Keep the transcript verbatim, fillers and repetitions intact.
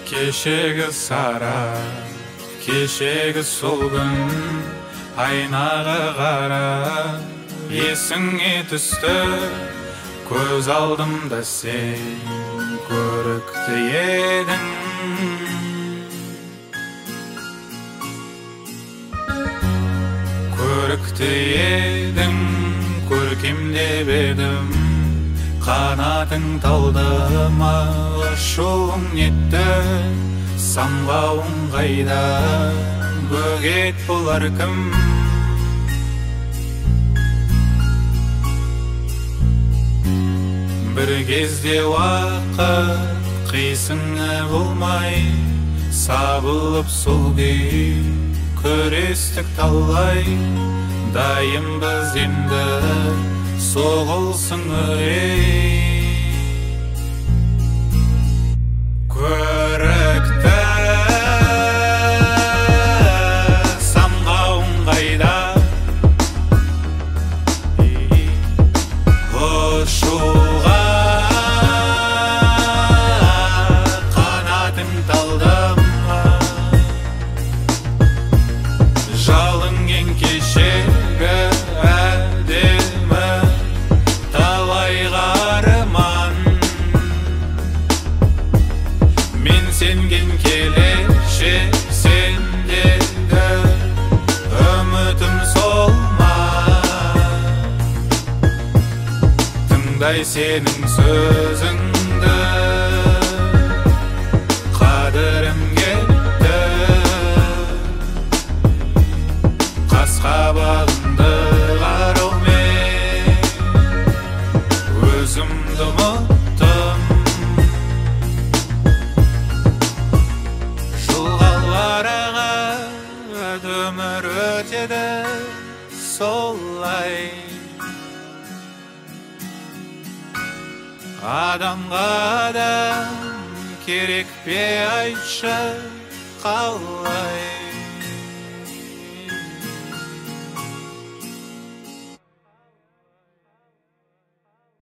Кешегі сара, кешегі сол күн, айнаға қара, есіңе түсті, көз алдымда сен көрікті едің. Көрікті едің, көркемдеп едім, қанатың талдыма ұшуың нетті, самғауың қайда, бөгет болар кім? Бір кезде уақыт қисыны болмай, сабылып сол күй көрестік талай, дайынбыз енді соғылсын үрей. Көрікті самғауың қайда, ұшуға қанатың талдыма, жалынген кешегі әдемі талайға арман. Мен сенген келешек сендегі үмітім сол ма? Тыңдай сенің сөзіңді, қадірім кетті, қас-қабағымды қараумен өзімді ұмыттым. Жылғаларға өмір өтеді солай, адамға адам керек пе, айтшы қалай?